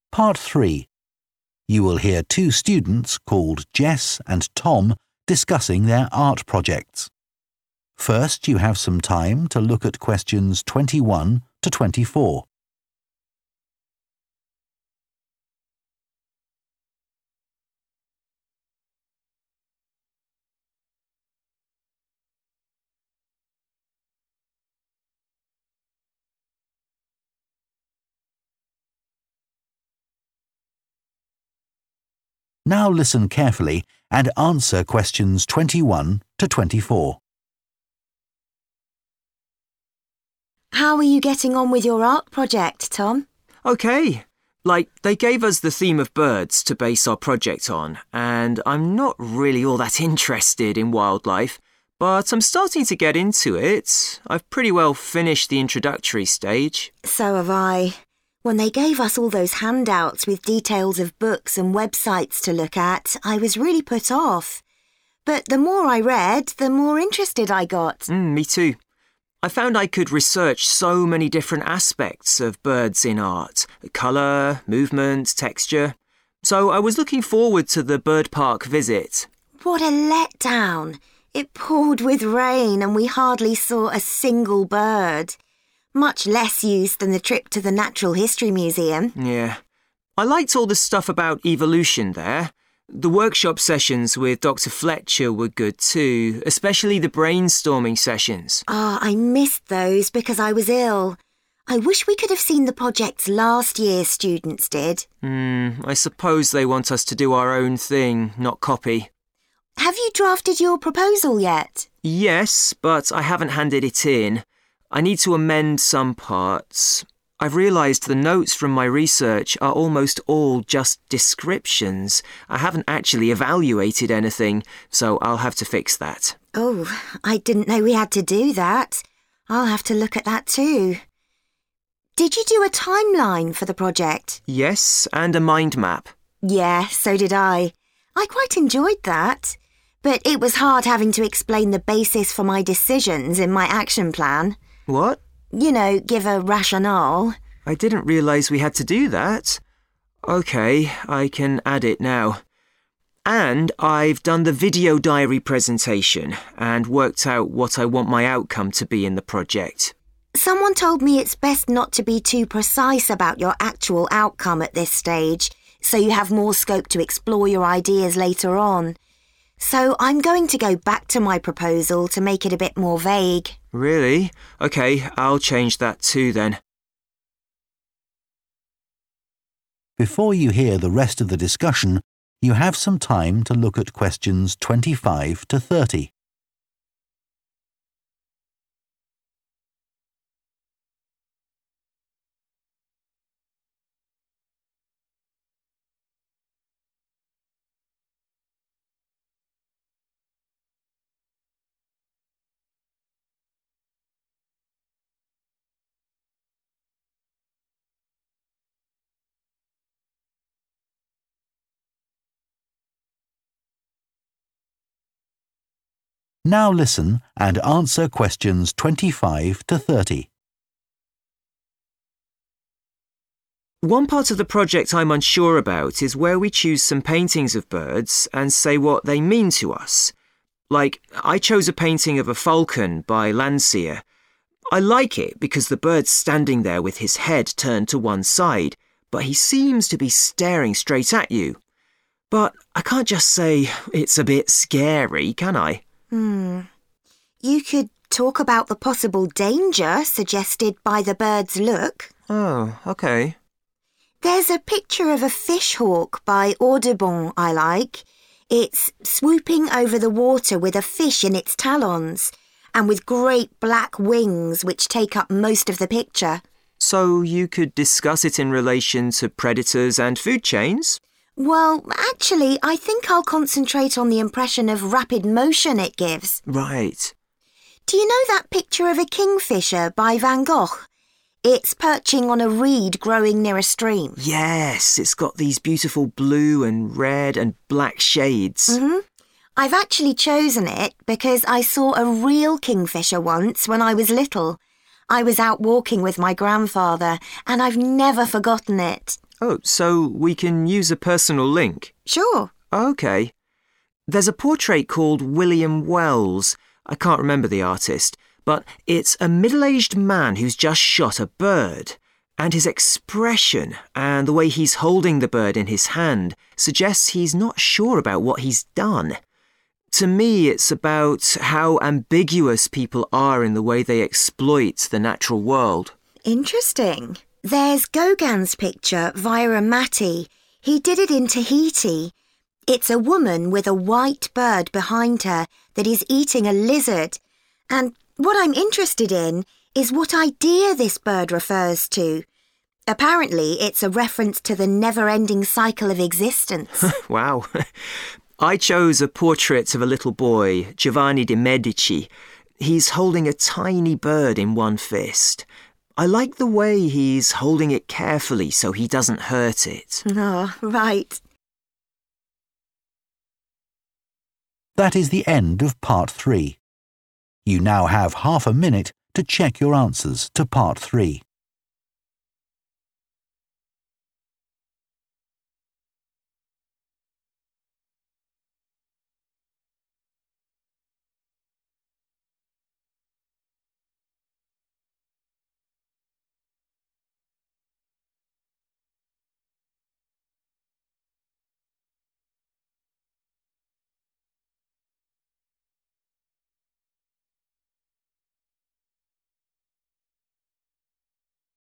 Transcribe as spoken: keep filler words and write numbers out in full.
Part three. You will hear two students called Jess and Tom discussing their art projects. First, you have some time to look at questions twenty-one to twenty-four. Now listen carefully and answer questions twenty-one to twenty-four. How are you getting on with your art project, Tom? Okay. Like, they gave us the theme of birds to base our project on, and I'm not really all that interested in wildlife, but I'm starting to get into it. I've pretty well finished the introductory stage. So have I. When they gave us all those handouts with details of books and websites to look at, I was really put off. But the more I read, the more interested I got. Mm, me too. I found I could research so many different aspects of birds in art. Colour, movement, texture. So I was looking forward to the bird park visit. What a letdown. It poured with rain and we hardly saw a single bird. Much less use than the trip to the Natural History Museum. Yeah. I liked all the stuff about evolution there. The workshop sessions with Doctor Fletcher were good too, especially the brainstorming sessions. Ah, oh, I missed those because I was ill. I wish we could have seen the projects last year's students did. Hmm, I suppose they want us to do our own thing, not copy. Have you drafted your proposal yet? Yes, but I haven't handed it in. I need to amend some parts. I've realised the notes from my research are almost all just descriptions. I haven't actually evaluated anything, so I'll have to fix that. Oh, I didn't know we had to do that. I'll have to look at that too. Did you do a timeline for the project? Yes, and a mind map. Yeah, so did I. I quite enjoyed that. But it was hard having to explain the basis for my decisions in my action plan. What? You know, give a rationale. I didn't realise we had to do that. OK, I can add it now. And I've done the video diary presentation and worked out what I want my outcome to be in the project. Someone told me it's best not to be too precise about your actual outcome at this stage, so you have more scope to explore your ideas later on. So I'm going to go back to my proposal to make it a bit more vague. Really? OK, I'll change that too then. Before you hear the rest of the discussion, you have some time to look at questions twenty-five to thirty. Now listen and answer questions twenty-five to thirty. One part of the project I'm unsure about is where we choose some paintings of birds and say what they mean to us. Like, I chose a painting of a falcon by Landseer. I like it because the bird's standing there with his head turned to one side, but he seems to be staring straight at you. But I can't just say it's a bit scary, can I? Hmm. You could talk about the possible danger suggested by the bird's look. Oh, OK. There's a picture of a fish hawk by Audubon I like. It's swooping over the water with a fish in its talons and with great black wings which take up most of the picture. So you could discuss it in relation to predators and food chains? Well, actually, I think I'll concentrate on the impression of rapid motion it gives. Right. Do you know that picture of a kingfisher by Van Gogh? It's perching on a reed growing near a stream. Yes, it's got these beautiful blue and red and black shades. Mm-hmm. I've actually chosen it because I saw a real kingfisher once when I was little. I was out walking with my grandfather, and I've never forgotten it. Oh, so we can use a personal link? Sure. OK. There's a portrait called William Wells. I can't remember the artist, but it's a middle-aged man who's just shot a bird. And his expression and the way he's holding the bird in his hand suggests he's not sure about what he's done. To me, it's about how ambiguous people are in the way they exploit the natural world. Interesting. There's Gauguin's picture, Vira Matti. He did it in Tahiti. It's a woman with a white bird behind her that is eating a lizard. And what I'm interested in is what idea this bird refers to. Apparently, it's a reference to the never-ending cycle of existence. Wow. I chose a portrait of a little boy, Giovanni de' Medici. He's holding a tiny bird in one fist. I like the way he's holding it carefully so he doesn't hurt it. Oh, right. That is the end of part three. You now have half a minute to check your answers to part three.